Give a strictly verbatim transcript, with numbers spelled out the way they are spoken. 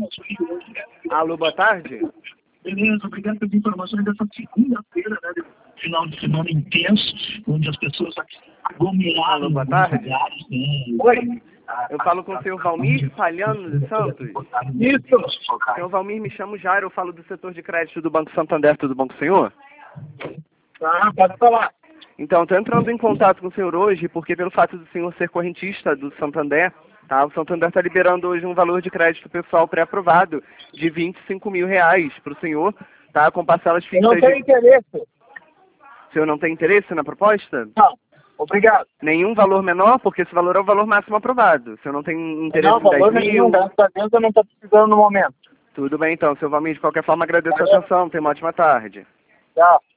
Alô, boa tarde. Beleza, obrigado pelas informações dessa segunda-feira, né? Final de semana intenso, onde as pessoas aglomeraram. Alô, boa tarde. Lugares, né? Oi. Eu falo com o senhor Valmir Falhano de Santos. Isso. Senhor Valmir, me chamo Jairo, eu falo do setor de crédito do Banco Santander, tudo bom com o senhor? Ah, pode falar. Então, estou entrando em contato com o senhor hoje, porque pelo fato do senhor ser correntista do Santander, tá? O Santander está liberando hoje um valor de crédito pessoal pré-aprovado de vinte e cinco mil reais para o senhor, tá? Com parcelas Eu fixas não tenho de... interesse. O senhor não tem interesse na proposta? Não. Obrigado. Nenhum valor menor, porque esse valor é o valor máximo aprovado. O senhor não tem interesse Não, em dez valor mil? nenhum, graças a Deus eu não estou precisando no momento. Tudo bem, então. Senhor Valmir, de qualquer forma, agradeço a Valeu. atenção. Tenha uma ótima tarde. Tchau.